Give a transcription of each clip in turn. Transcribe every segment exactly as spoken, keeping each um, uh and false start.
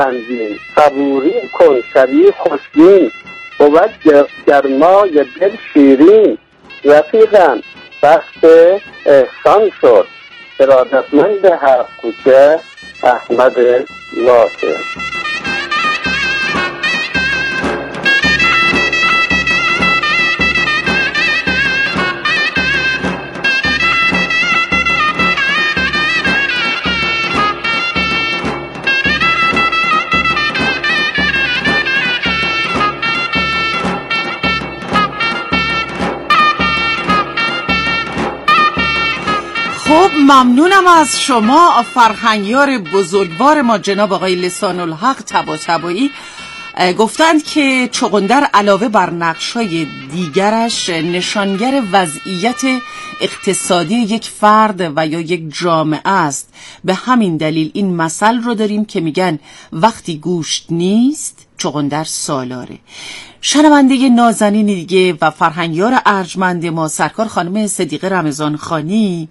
تنظیم صبوری کن شبیه خوشبین بود گرمای دل شیرین رفیقم وقت احسان شد ارادتمند هر کوچه احمد لاته. خب ممنونم از شما فرهنگیار بزرگوار ما جناب آقای لسان الحق طباطبایی. گفتند که چغندر علاوه بر نقش‌های دیگرش نشانگر وضعیت اقتصادی یک فرد و یا یک جامعه است. به همین دلیل این مثل رو داریم که میگن وقتی گوشت نیست چغندر سالاره. شنونده نازنین دیگه و فرهنگیار ارجمند ما سرکار خانم صدیقه رمضان خانی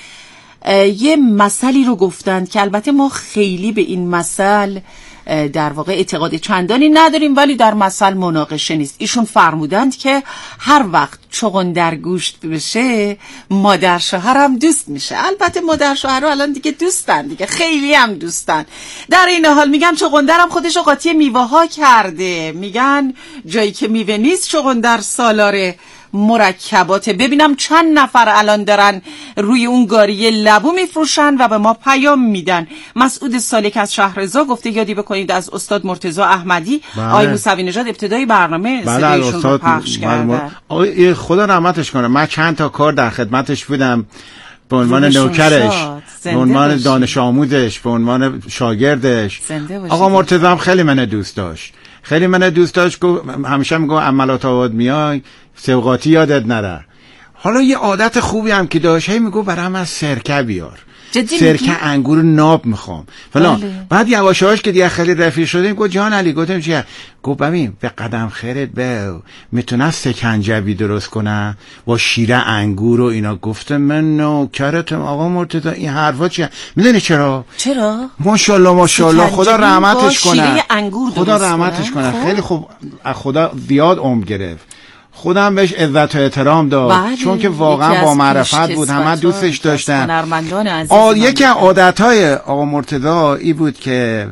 یه مثلی رو گفتند که البته ما خیلی به این مثل در واقع اعتقاد چندانی نداریم، ولی در مثل مناقشه نیست. ایشون فرمودند که هر وقت چغندر گوشت بشه مادر شوهرم دوست میشه. البته مادر شوهر الان دیگه دوستن دیگه، خیلی هم دوستن. در این حال میگن چغندرم خودش رو قاطی میوه ها کرده، میگن جایی که میوه نیست چغندر سالاره مرکبات. ببینم چند نفر الان دارن روی اون گاری لبو میفروشن و به ما پیام میدن. مسعود سالک از شهرزا گفته یادی بکنید از استاد مرتضی احمدی. آقای موسوی نژاد ابتدای برنامه صدایشون رو پخش کردن. آقای خدا رحمتش کنه، من چند تا کار در خدمتش بودم به عنوان نوکرش، به عنوان دانش آموزش، به عنوان شاگردش. آقا مرتضی هم خیلی منو دوست داشت، خیلی منو دوست داشت. همیشه میگم عملات آباد میای سوقاتی یادت نره. حالا یه عادت خوبی هم که داشت، هی میگو برام از سرکه بیار، سرکه انگور ناب میخوام فلان. بعد یواش یواش که دیگه خیلی رفیق شدیم گفت جان علی، گفتم چیه؟ گفت ببین به قدم خیرت به میتونه سکنجبی درست کنه با شیره انگور و اینا. گفتم من نوکرتم آقا مرتضی، این حرفا چیه؟ میدونی چرا؟ چرا؟ ماشاءالله ماشاءالله، خدا رحمتش کنه، خدا رحمتش کنه. خب؟ خیلی خوب، خدا زیاد عمر گرفت. خودم بهش عزت و احترام داد چون که واقعا با معرفت بود، همه دوستش داشتن. یکی از عادتهای آقا مرتضی ای بود که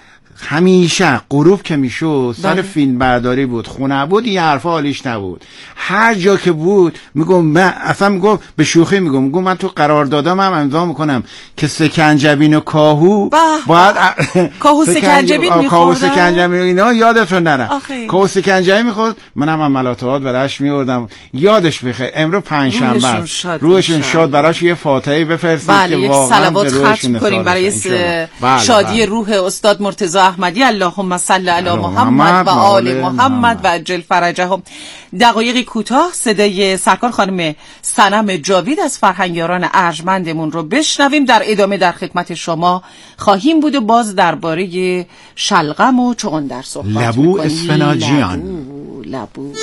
همیشه غروب که میشد سر فیلم برداری بود، خونه بود، این حرفا حالیش نبود. هر جا که بود میگم، من اصلا میگم به شوخی میگم میگم من تو قرار دادم هم امضا میکنم که سکنجبین و کاهو باید کاهو سکنجبین میخوردن، کاهو سکنجبین اینا یادتون نره. کاهو سکنجبین میخورد، منم عملاتات براش میوردم. یادش بخیر، امروز پنجشنبه است، روحشون شاد، براش یه فاتحه بفرستید که واقعا صلوات ختم کنیم برای شادی روح استاد مرتضی احمدی. اللهم صل علی محمد و آل محمد و عجل فرجهم. دقایقی کوتاه صدای سرکار خانم صنم جاوید از فرهنگیاران ارجمندمون رو بشنویم. در ادامه در خدمت شما خواهیم بود و باز درباره شلغم و چغندر صحبت می‌کنیم. لبو اسفناجیان. لبو, لبو.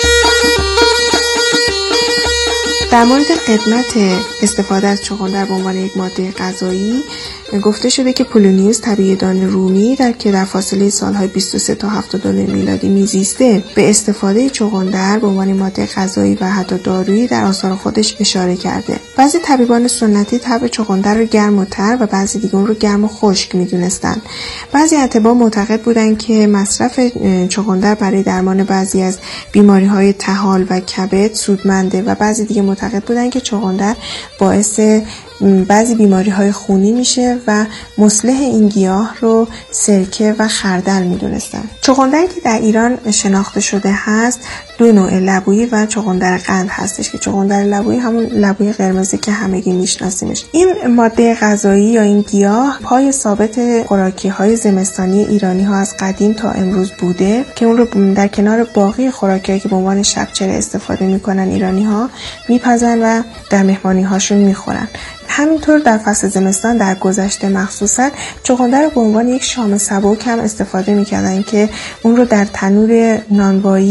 در مورد قدمت استفاده از چغندر به عنوان یک ماده غذایی گفته شده که پولونیوس طبیعی‌دان رومی در که در فاصله سالهای بیست و سه تا هفتاد و نه میلادی میزیسته به استفاده چغندر به عنوان ماده غذایی و حتی دارویی در آثار خودش اشاره کرده. بعضی طبیبان سنتی طب چغندر رو گرم و تر و بعضی دیگه اون رو گرم و خشک میدونستن. بعضی اتباع معتقد بودن که مصرف چغندر برای درمان بعضی از بیماری‌های طحال و کبد سودمنده و بعضی دیگه معتقد بودن که چغندر باعث بعضی بیماری‌های خونی میشه و مصلح این گیاه رو سرکه و خردل میدونستن. چغندری که در ایران شناخته شده هست دو نوع، لبویی و چغندر قند هستش که چغندر لبویی همون لبوی قرمزی که همگی میشناسیمش. این ماده غذایی یا این گیاه پای ثابت خوراکی‌های زمستانی ایرانی‌ها از قدیم تا امروز بوده که اون رو در کنار باقی خوراکی‌هایی که به عنوان شبچره استفاده میکنن ایرانی‌ها میپزن و در مهمانی‌هاشون میخورن. همینطور در فصل زمستان در گذشته مخصوصا چغندر رو به عنوان یک شام سبک هم استفاده میکردن که اون رو در تنور نانوایی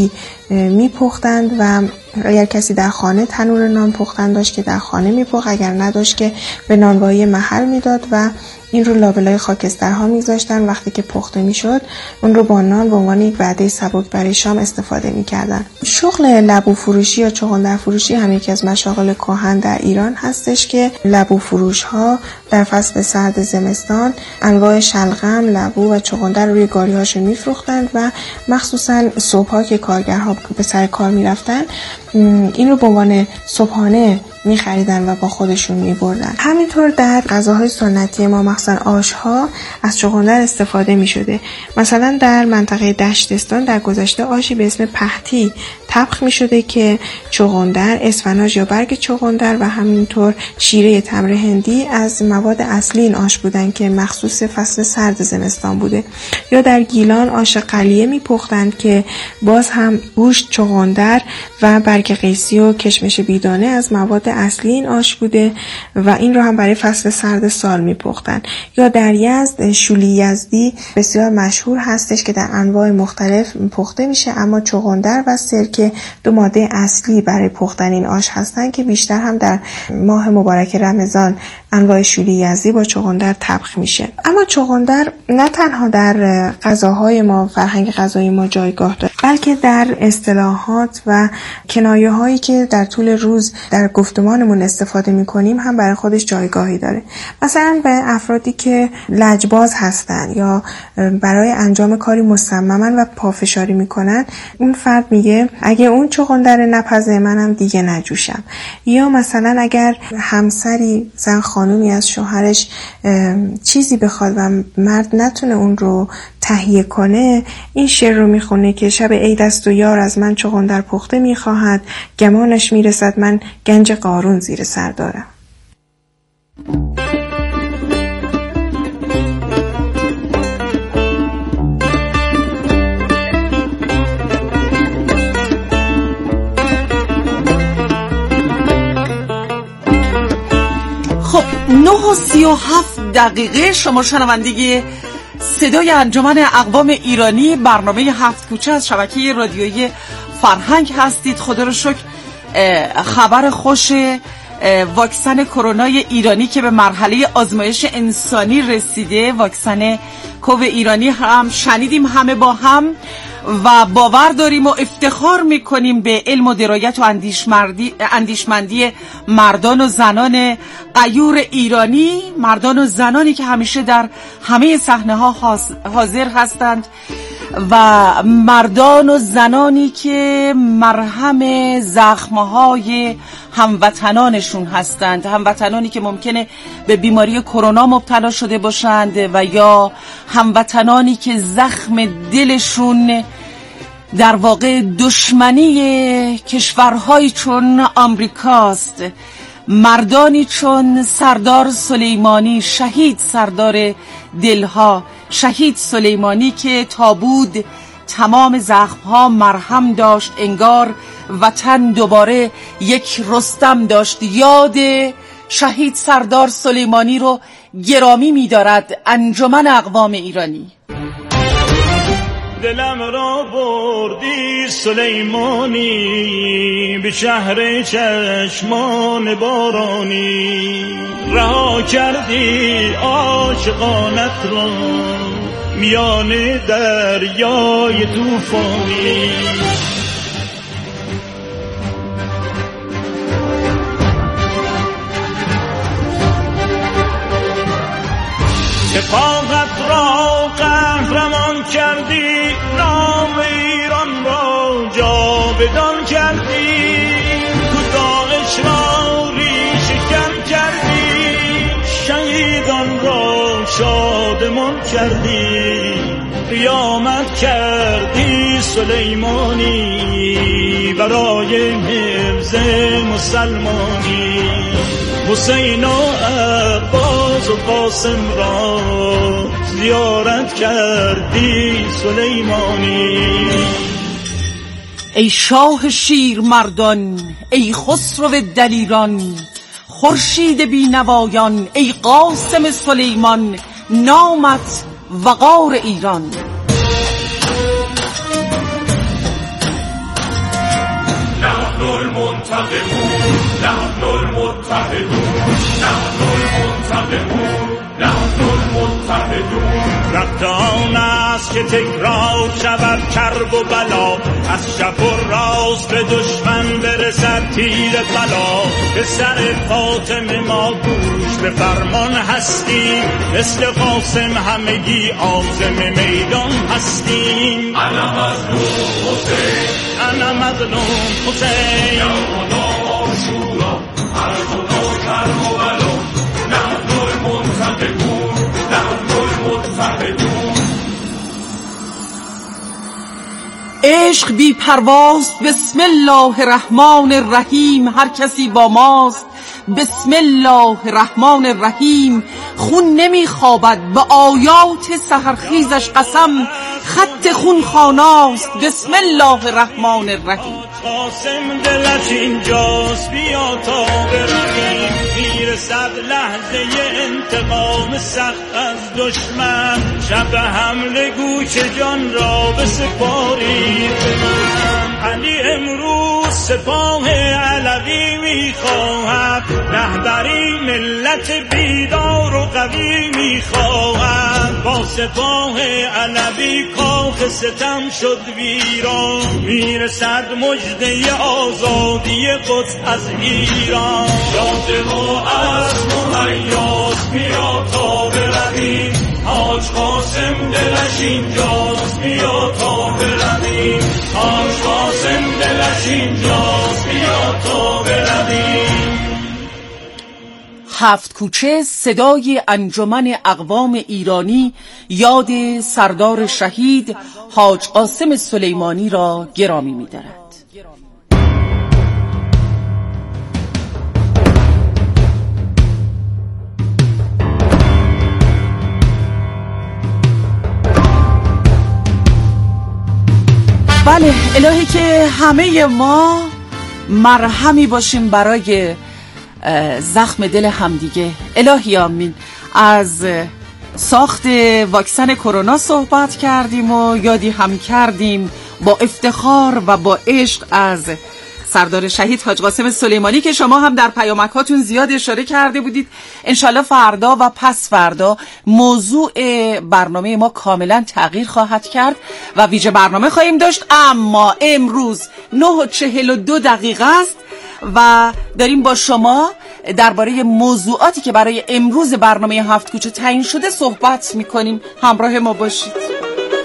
میپختند و اگر کسی در خانه تنور نان پختن داشت که در خانه میپخت، اگر نداشت که به نانوایی محل میداد و این رو لابلای خاکسترها میذاشتن. وقتی که پخته میشد اون رو با نان به عنوان یک وعده سبک برای شام استفاده میکردن. شغل لبو فروشی یا چغندر فروشی هم یکی از مشاغل کهن در ایران هستش که لبو فروش ها در فصل سرد زمستان انواع شلغم، لبو و چغندر روی گاری هاشون میفروختند و مخصوصا صبح ها که کارگرها به سر کار میرفتن این رو به عنوان صبحانه می‌خریدن و با خودشون می‌بردن. همینطور در غذاهای سنتی ما مخصوصا آش‌ها از چغندر استفاده می‌شده. مثلا در منطقه دشتستان در گذشته آشی به اسم پهتی طبخ می‌شده که چغندر، اسفناج یا برگ چغندر و همینطور شیره تمر هندی از مواد اصلی این آش بودن که مخصوص فصل سرد زمستان بوده. یا در گیلان آش قلیه می‌پختند که باز هم گوشت، چغندر و برگ قیسی و کشمش بیدانه از مواد اصلی این آش بوده و این رو هم برای فصل سرد سال میپختن. یا در یزد شولی یزدی بسیار مشهور هستش که در انواع مختلف پخته میشه، اما چغندر و سرکه دو ماده اصلی برای پختن این آش هستن که بیشتر هم در ماه مبارک رمضان انواع شولی یزدی با چغندر طبخ میشه. اما چغندر نه تنها در غذاهای ما، فرهنگ غذایی ما جایگاه داره، بلکه در اصطلاحات و کنایه هایی که در طول روز در گفتمانمون استفاده میکنیم هم برای خودش جایگاهی داره. مثلا به افرادی که لجباز هستن یا برای انجام کاری مصممن و پافشاری میکنن، اون فرد میگه اگه اون چغندر نپزه منم دیگه نجوشم. یا مثلا اگر همسری زن خانومی از شوهرش چیزی بخواد و مرد نتونه اون رو تهیه کنه، این شعر رو میخونه که شب عید است و یار از من چغندر پخته میخواهد، گمانش میرسد من گنج قارون زیر سر دارم. خب نه و سی و هفت دقیقه شما شنونده صدای انجمن اقوام ایرانی برنامه هفت کوچه از شبکه رادیویی فرهنگ هستید. خدا رو شکر خبر خوش واکسن کرونا ایرانی که به مرحله آزمایش انسانی رسیده، واکسن کوو ایرانی هم شنیدیم همه با هم و باور داریم و افتخار میکنیم به علم و درایت و اندیشمندی اندیشمندی مردان و زنان غیور ایرانی، مردان و زنانی که همیشه در همه صحنه‌ها حاضر هستند و مردان و زنانی که مرهم زخم‌های هموطنانشون هستند، هموطنانی که ممکنه به بیماری کرونا مبتلا شده باشند و یا هموطنانی که زخم دلشون در واقع دشمنی کشورهایی چون آمریکاست. مردانی چون سردار سلیمانی، شهید سردار دلها، شهید سلیمانی که تا بود تمام زخمها مرهم داشت، انگار وطن دوباره یک رستم داشت. یاد شهید سردار سلیمانی رو گرامی می‌دارد انجمن اقوام ایرانی. دلم را بردی سلیمانی، به شهر چشمان بارانی، رها کردی عاشقانت را میان دریای طوفانی. شفاقت را قهرمان کردی، نام ایران را جاودان کردی، تو داعش را ریشه‌کن کردی، شهیدان را شادمان کردی، قیامت کردی سلیمانی برای حفظ مسلمانی. حسین و عباس و قاسم را زیارت کردی سلیمانی. ای شاه شیر مردان، ای خسرو دلیران، خورشید بینوایان، ای قاسم سلیمان، نامت وقار ایران. المنتقمون نحن المتحدون نحن المنتقمون نحن المتحدون وقت آن است که تکرار شود کرب و بلا از چپ و راست به دشمن برسد تیر بلا به سر فاطمه ما گوش به فرمان هستیم مثل قاسم همگی عازم میدان هستیم انا مظلوم حسین انا مظلوم حسین یا خدا آشورا حرب و نوکر و بلا نحن المنتقمون نحن المتحدون. عشق بی پرواست بسم الله الرحمن الرحیم هر کسی با ماست بسم الله الرحمن الرحیم خون نمی خوابد به آیات سحرخیزش قسم خط خون خاناست بسم الله الرحمن الرحیم. قاسم دلش اینجاست بیا تا برویم میرسد لحظه انتقام سخت از دشمن شب حمله گوش جان را به سپاری بمن علی امروز سپاه علوی میخواهد رهبری ملت بیدار و قوی میخواهد با سپاه علوی کاخ ستم شد ویران میرسد مجده آزادی قدس از ایران یاد ما از مهیاست بیا تا برویم حاج قاسم دلش اینجاست بیا تا برویم حاج قاسم دلش اینجاست بیا تا برویم. هفت کوچه صدای انجمن اقوام ایرانی یاد سردار شهید حاج قاسم سلیمانی را گرامی می‌دارد. بله الهی که همه ما مرهمی باشیم برای زخم دل همدیگه. الهی آمین. از ساخت واکسن کرونا صحبت کردیم و یادی هم کردیم با افتخار و با عشق از سردار شهید حاج قاسم سلیمانی که شما هم در پیامک‌هاتون زیاد اشاره کرده بودید. انشالله فردا و پس فردا موضوع برنامه ما کاملا تغییر خواهد کرد و ویژه برنامه خواهیم داشت، اما امروز نه و چهل و دو دقیقه است و داریم با شما درباره موضوعاتی که برای امروز برنامه هفت کوچه تعیین شده صحبت میکنیم. همراه ما باشید.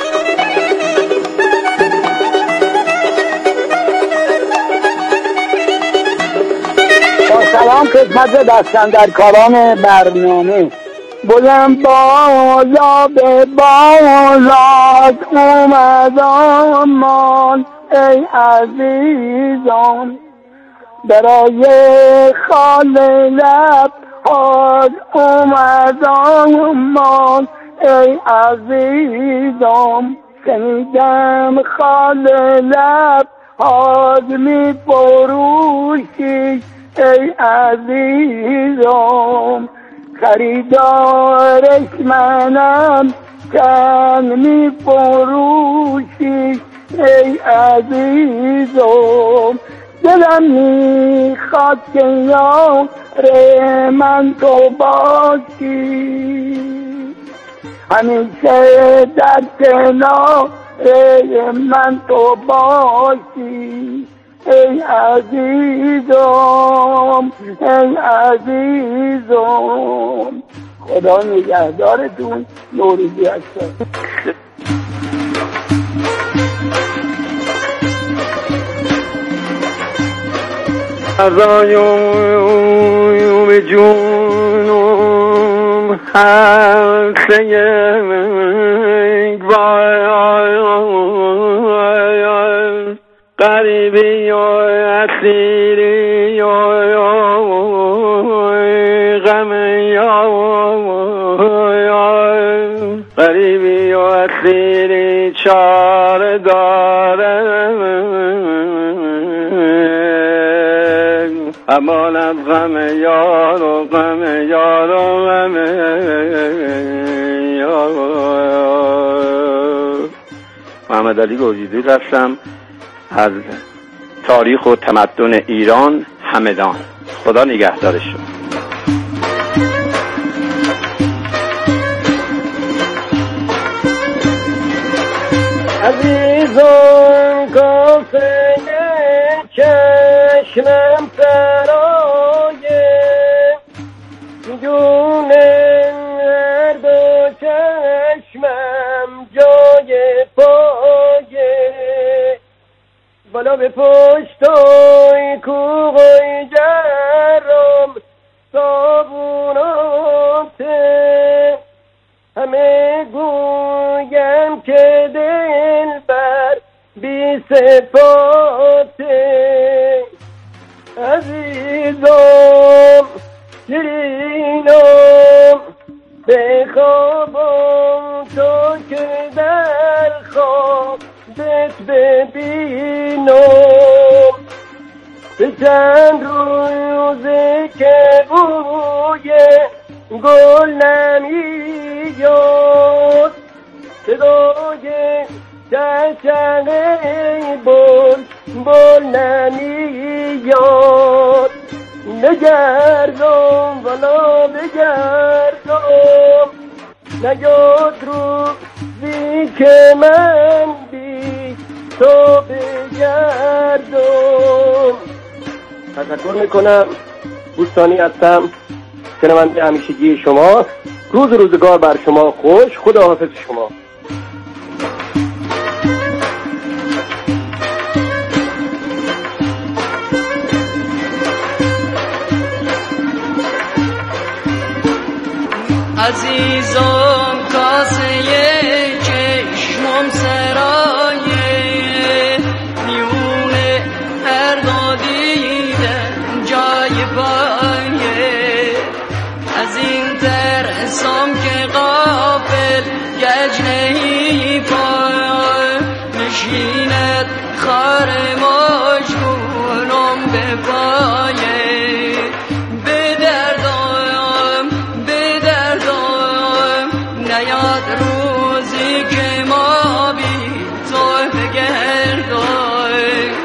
سلام خدمت دستاندرکاران برنامه. بلند بالا به بالات اومدم مان ای عزیزان برای خال لب حاج اومدم مان ای عزیزان شنیدم خال لب حاج می فروشی ای عزیزم خریدارش منم چند می فروشی ای عزیزم دلم میخواد که یار من تو باشی همیشه در کنار من تو باشی ای عزیزم ای عزیزم خدا نگهدارتون. نوروزی هستم. ازایم جونم حسین وای قریبی و اسیری و غم یا قریبی و اسیری چار دارم امان از غم یار و غم یار و غم یار. محمد علی گوجیدی هستم از تاریخ و تمدن ایران همدان. خدا نگهدار شما. عزیزان کاسه چشمم سرای دونه هر دو چشمم جای پایه بالا به پشتای کوغای جرم صابوناته همه گویم که دل بر بی صفاته عزیزم شیرینم بخوابم تو که در خوابت ببینم به چند روزه که بوی گل نمیاد صدای چشمه بل بل نمیاد نگردم والا بگردم نیاد روزی که من بی تو بگردم. تشکر میکنم. بوستانی هستم، شنونده همیشگی شما. روز روزگار بر شما خوش. خداحافظ شما. عزیزم کاسه چشمم سرایه میونه هر دو دیدن جای پایه از این ترسم که غافل گجنهی پای نشیند خار مجبورم به پایه به دردم به دردم نیاد روزی که ما بی تو بگردم.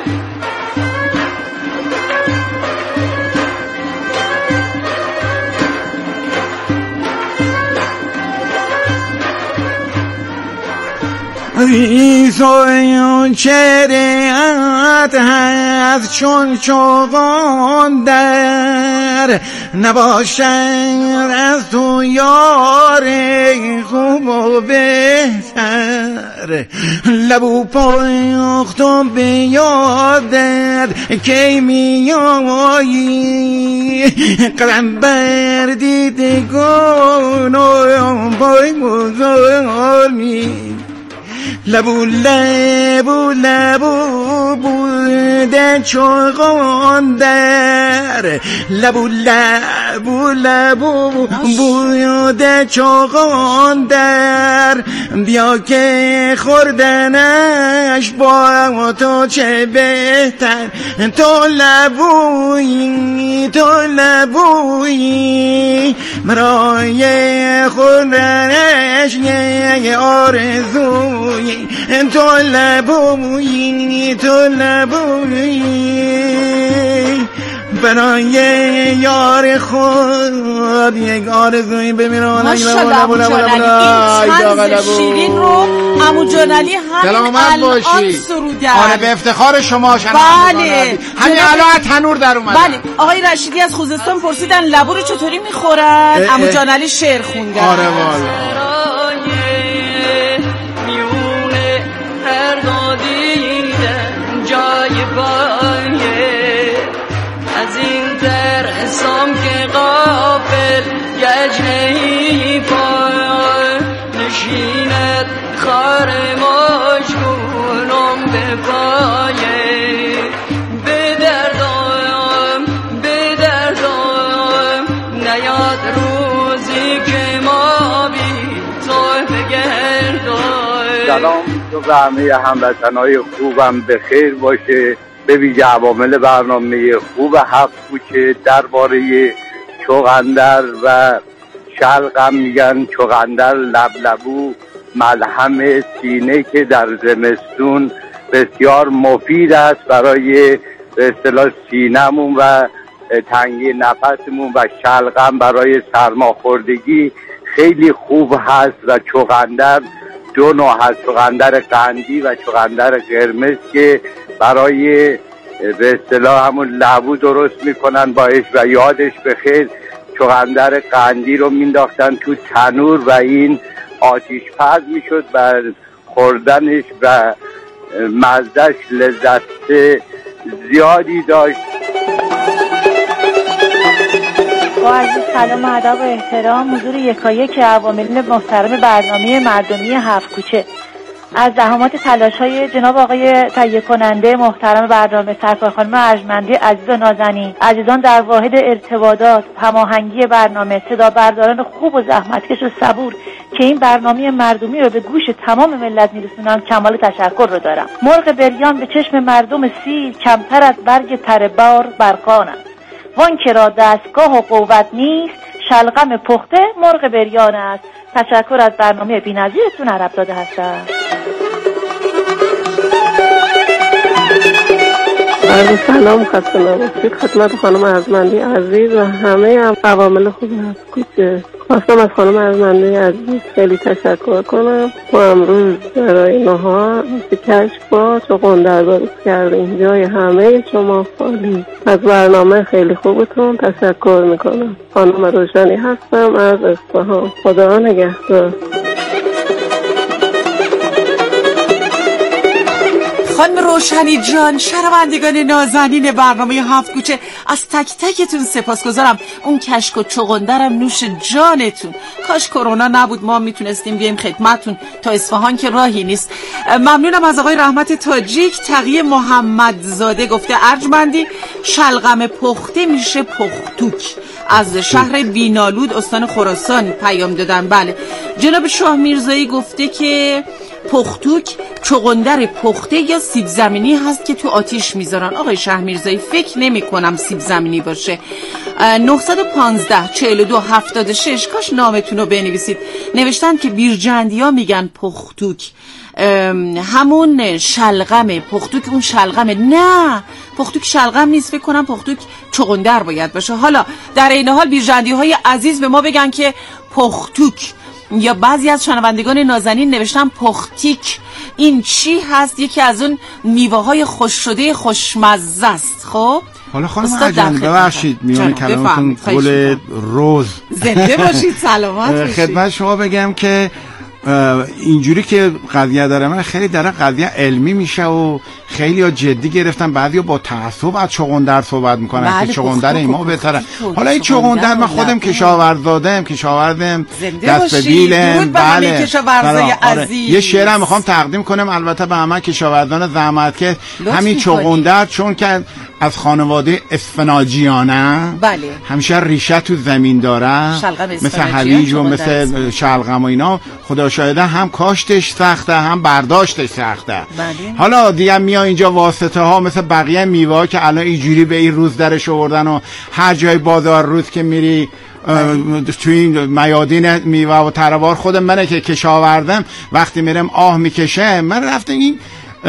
ایسویون چریت هست چون چوغان در نباشد از تو یار خوب و بهتر لبو پاختم به یادت کی میایی قدم بر دیدگان و بای گذار می لبو لبو لبو بوده چوغان در لبو لبو لبو بوده چوغان در بیا که خوردنش با تو چه بهتر تو لبویی تو لبویی برای خوردنش یه آرزویی تو لبویی تو لبویی برای یار خود یک آرزویی بمیران. ماشاءالله عمو جانعلی این طنز شیرین رو عمو جانعلی همین الان سرودن. آره به افتخار شما شنوندگان. بله همین الان تنور در اومده. بله آقای رشیدی از خوزستان پرسیدن لبو رو چطوری میخورن؟ عمو جانعلی شعر خوندن. آره والا جای پایه از این ترسم که غافل گجنهی پای نشیند خار مجبورم به پایه به دردم به دردم نیاد روزی که ما بی تو بگردم. سلام تو همه هموطنای خوبم به خیر باشه. به ویژه عوامل برنامه خوب هفت کوچه درباره چغندر و شلغم میگن چغندر لبلبو ملهم سینه که در زمستون بسیار مفید است برای به اصطلاح سینمون و تنگی نفسمون و شلغم برای سرماخوردگی خیلی خوب هست. و چغندر دو نوع هست، چغندر قندی و چغندر قرمز که برای به اصطلاح همون لبو درست میکنن باش. و یادش بخیر چغندر قندی رو مینداختن تو تنور و این آتیش پز میشد و خوردنش و مزدش لذت زیادی داشت. با عرض سلام و ادب و احترام حضور یکایک عواملین محترم برنامه مردمی هفت کوچه، از زحمات تلاش های جناب آقای تهیه کننده محترم برنامه سرکار خانم ارجمندی عزیز و نازنین، عزیزان در واحد ارتباطات، هماهنگی برنامه، صدا برداران خوب و زحمتکش و صبور که این برنامه مردمی رو به گوش تمام ملت میرسونن، کمال تشکر رو دارم. مرغ بریان به چشم مردم سیر کمتر از برگ تره بار برکان است، وان که را دستگاه و قوت نیست شلغم پخته مرغ بریان است. تشکر از برنامه بی‌نظیرتون عرب داده هستم. عرض سلام خسته نباشید خدمت خانم ارجمندی عزیز و همه عوامل خوب هست کوچه. خواستم از خانم ارجمندی عزیز خیلی تشکر کنم. ما امروز برای نهار کشک با چغندر درست کردیم. جای همه شما خالی. از برنامه خیلی خوبتون تشکر میکنم. خانم روشنی هستم از اصفهان. خدا نگهدار. خانم روشنی جان، شنوندگان نازنین برنامه هفت کوچه، از تک تکتون سپاسگزارم. اون کشک و چغندرم نوش جانتون. کاش کرونا نبود ما میتونستیم بیایم خدمتتون تا اصفهان که راهی نیست. ممنونم از آقای رحمت تاجیک. تقی محمدزاده گفته ارجمندی شلغم پخته میشه پختوک. از شهر بینالود استان خراسان پیام دادن. بله. جناب شاه میرزایی گفته که پختوک چغندر پخته یا سیب زمینی هست که تو آتیش میذارن. آقای شه میرزایی فکر نمی کنم سیب زمینی باشه. نه یک پنج چهل و دو هفتاد و شش. کاش نامتون رو بنویسید. نوشتن که بیرجندی ها میگن پختوک، همون شلغمه. پختوک اون شلغمه. نه پختوک شلغم نیست، فکر کنم پختوک چغندر باید باشه. حالا در این حال بیرجندی های عزیز به ما بگن که پختوک، یا بعضی از شنوندگان نازنین نوشتن پختیک، این چی هست؟ یکی از اون میوه های خوش شده خوشمزه است. خب حالا خانم ارجمندی ببخشید میونه کلامتون گل روز زنده باشید سلامت باشید. خدمت شما بگم که اینجوری که قضیه داره من خیلی داره قضیه علمی میشه و خیلی ها جدی گرفتن، بعضی ها با تعصب از چغندر صحبت میکنن که چغندر ایما بهتره. حالا این چغندر من خودم کشاورزادم کشاورزم دست به بیلم. بله آره. یه شعرم میخوام تقدیم کنم البته به همه کشاورزان زحمت که همین چغندر چون که از خانواده اسفناجیانه بله. همیشه ریشه تو زمین داره، مثل هویج و مثل شلغم و اینا. خدا شاهده هم کاشتش سخته هم برداشتش سخته. بله. حالا دیگه میاد اینجا واسطه ها مثل بقیه میوه ها که الان اینجوری به این روز درش آوردن و هر جای بازار روز که میری تو این میادین میوه و تروار. خودم منه که کشاورزم وقتی میرم آه میکشه. من رفتم این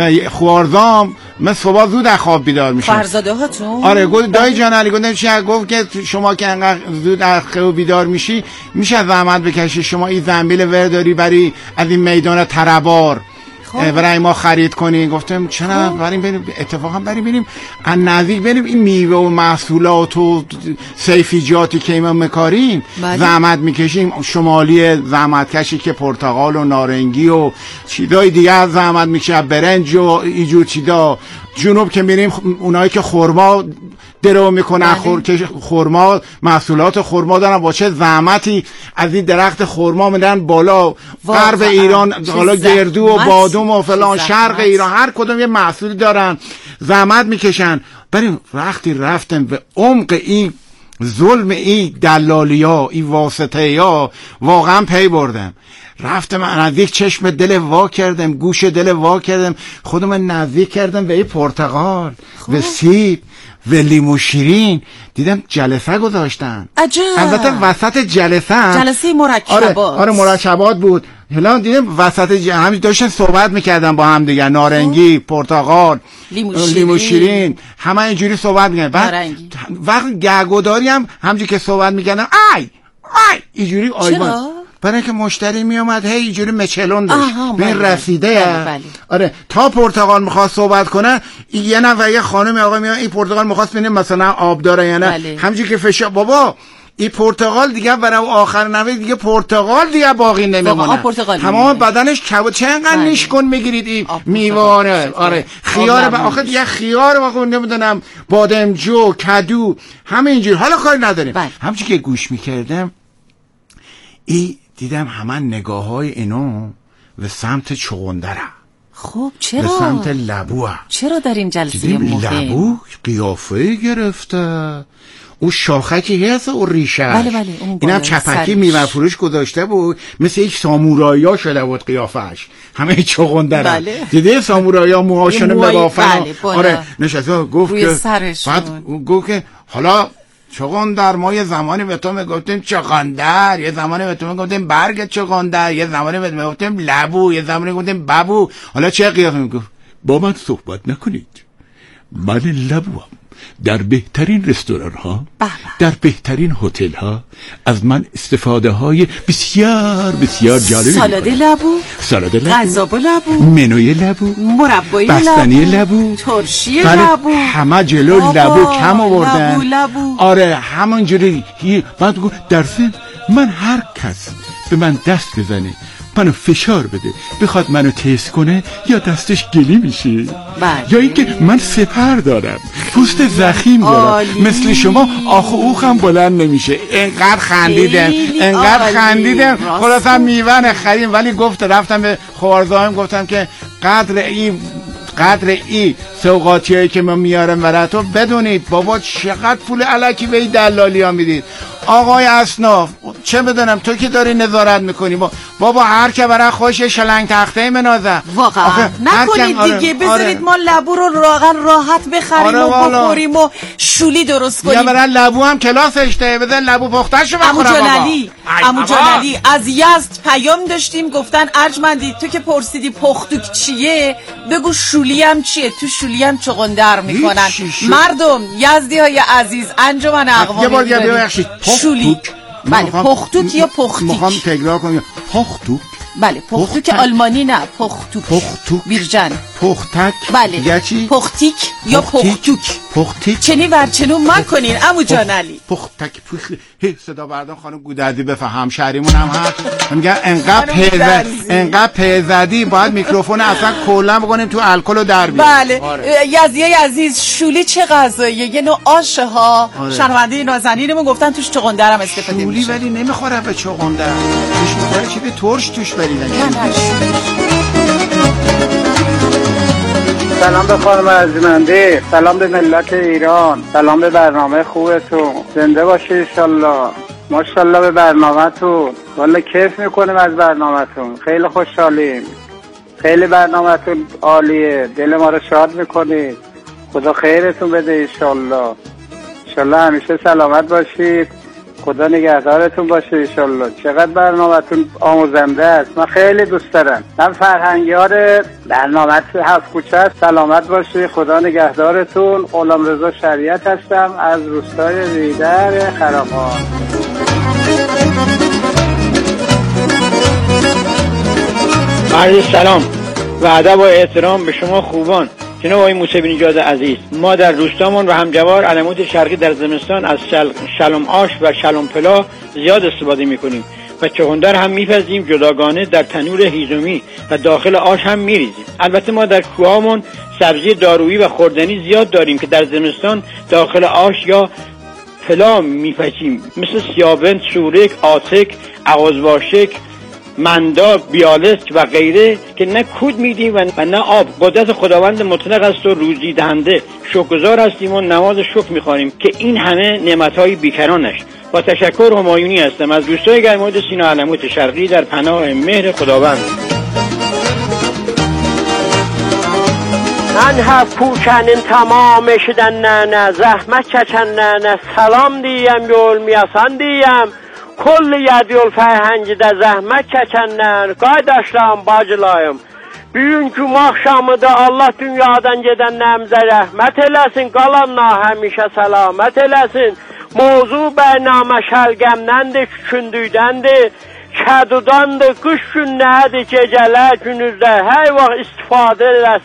خوارزام من صبح زود از خواب بیدار میشم. فرزاده هاتون؟ آره گفت دایی جان علی گفتم چی؟ گفت که شما که انقدر زود از خواب بیدار میشی میشه زحمت بکشی شما این زنبیل ور داری بری از این میدان تربار برای ما خرید کنی. گفتم چرا؟ بریم بریم اتفاقا بریم بریم از نزدیک بریم این میوه و محصولات و سیفیجاتی که ما میکاریم زحمت میکشیم. شمالی زحمت کشی که پرتقال و نارنگی و چیزای دیگه زحمت میکشه، برنج و اینجور چیزا. جنوب که میریم اونایی که خرما درو میکنن خرما محصولات خرما دارن با چه زحمتی از این درخت خرما میدن بالا. غرب ایران حالا گردو و بادوم و فلان، شرق ایران هر کدوم یه محصولی دارن زحمت میکشن. بریم وقتی رفتن به عمق این ظلم این دلالیا این واسطه‌یا واقعا پی بردم. رفتم نزدیک چشم دل وا کردم، گوش دل وا کردم، خودم نزدیک کردم به این پرتقال به سیب و لیمو شیرین. دیدم جلسه گذاشتن. عجب. البته وسط جلسه جلسه مرکبات. آره, آره مرکبات بود. حالا دیدم وسط همین داشتن صحبت میکردن با هم دیگه، نارنگی، پرتقال، لیمو شیرین، همه اینجوری صحبت میکردن. بعد وقت گگوداری هم همونجوری که صحبت میکردن ای ای اینجوری آیوان، برای اینکه مشتری میومد هی اینجوری مچلون داشت ببین رسیده. بله بله. آره تا پرتقال میخواست صحبت کنه یه نفر یه خانم آقا میاد این پرتقال میخواست ببینه مثلا آب داره یا نه. بله. همونجوری که فشار بابا این پرتقال دیگه برای آخر نوه دیگه پرتقال دیگه باقی نمیمونه، تمام بدنش کبود. چه انقدر نیش کن میگیرید این میواره. آره خیار با آخر دیگه خیار واقعا نمیدونم بادمجو کدو همه اینجوری. حالا کاری نداریم. همونجوری که گوش میکردم ای دیدم همه نگاه های اینو به سمت چغندره. خب چرا؟ به سمت لبوه. چرا در این جلسه مهم؟ لبو قیافه گرفته، اون شاخکی هست و ریشه. بله بله. اینم چپکی میوه فروش گذاشته بود مثل یک سامورایی شده بود قیافش، همه چغندره. بله. دیدی سامورایی موهاشون نگافن. بله آره نشسته گفت که بعد گفت که حالا چغندر ما یه زمانی به تو میگفتیم چغندر، یه زمانی به تو میگفتیم برگ چغندر، یه زمانی به تو میگفتیم لبو، یه زمانی میگفتیم ببو، حالا چه قیافه میگفت؟ با من صحبت نکنید، من لبوام. در بهترین رستوران ها، در بهترین هتل ها از من استفاده های بسیار بسیار جالبی سالاد لبو، سالاد لبو، غذاب لبو، منوی لبو، مربای بستنی لبو، ترشی بله لبو، همه جلو لبو کم آوردن. لبو لبو. آره همونجوری. بعد بگو در ضمن من هر کس به من دست بزنه منو فشار بده بخواد منو تست کنه یا دستش گلی میشه. بله. یا اینکه من سپر دارم، پوست زخیم دارم، مثل شما آخ و اوخم بلند نمیشه. انقدر خندیدم انقدر خندیدم خلاصا میوه خریم. ولی گفت رفتم به خوارزایم گفتم که قدر این قدر این سوغاتیایی که ما میارم براتون بدونید. بابا چقدر پول الکی به این دلالی ها میدید آقای اصناف، چه بدونم تو که داری نظارت میکنی. با بابا هر که برای خوش شلنگ تخته منازه واقعا نکنید دیگه. آره. بذارید آره. ما لبو رو راغن راحت بخریم آره و بخوریم و شولی درست کنیم. یا برای لبو هم کلاسش ده بذار لبو پختهشو بخورم. عمو جلالی عمو جلالی از یزد پیام داشتیم گفتن ارجمندی تو که پرسیدی پختوک چیه بگو شولی هم چیه. تو شولی هم چغندر میکنن مردم یزدی های عزیز. انجمن اقوام یه بار یه ببخشید شولی. بله پختوک یا پختیک میخوام تکرار کنم. پختوک. بله پختوک آلمانی نه پختوک. پختوک بیرجن. پختک. بله یا چی؟ پختیک یا پختوک. پختیک. چنی ورچنو مکنین عمو جان علی. پختک هی صدا بردان خانم گودردی بفهم شهریمون هم هست میگن انقدر پیزد انقدر پیزدی باید میکروفون اصلا کلا بکنیم تو الکل و در بیاریم. بله یزدی عزیز شولی چه غذاییه؟ یه نوع آشه ها. آره. شنونده نازنینمون گفتن توش چغندر هم استفاده میشه. شولی ولی نمیخوره به چغندر، توش میخوره چیزی ترش توش بریدن. سلام به خانم ارجمندی، سلام به ملت ایران، سلام به برنامه خوبتون، زنده باشید انشالله. ماشاءالله به برنامه‌تون، والا کیف میکنیم از برنامه‌تون، خیلی خوشحالیم، خیلی برنامه‌تون عالیه، دل ما رو شاد میکنید. خدا خیرتون بده انشالله. انشالله همیشه سلامت باشید، خدا نگهدارتون باشه انشالله. چقدر برنامه‌تون آموزنده است، من خیلی دوست دارم. من فرهنگیار برنامه هفت کوچه است. سلامت باشی، خدا نگهدارتون. غلامرضا شریعت هستم از روستای ریدر خرابات. عرض سلام و ادب و احترام به شما خوبان. جناب آقای موسی بن نجات عزیز، ما در روستامون و همجوار علموت شرقی در زمستان از شل... شلم آش و شلم پلا زیاد استفاده میکنیم و چغندر هم میپزیم جداگانه در تنور هیزومی و داخل آش هم میریزیم. البته ما در کوهامون سبزی دارویی و خوردنی زیاد داریم که در زمستان داخل آش یا پلا میپزیم، مثل سیابند، سورک، آتک، اغازواشک، مندا، بیالسک و غیره که نه کود میدیم و نه آب. قدرت خداوند مطلق است و روزی دهنده. شکرگزار هستیم و نماز شکر میخوانیم که این همه نعمتهای بیکرانش. با تشکر همایونی هستم از دوستای گرماد سینا علموت شرقی در پناه مهر خداوند. من هفت کوچنین تمام شدن نه نه زحمت چچن نه نه سلام دیم یول میاسان دیم kol yadiyol fərhəngidə zəhmət çəkənlər, qardaşlarım, bacılarım, bugünkü axşamıda Allah dünyadan gedənlərimizə rəhmət eləsin, qalanlar həmişə səlamət eləsin. Mövzu bərnamə şəlqəmdəndir, kükündükdəndir, kədudandır, qış günləridir, gecələr, günüzdə hər vaxt istifadə eləsin.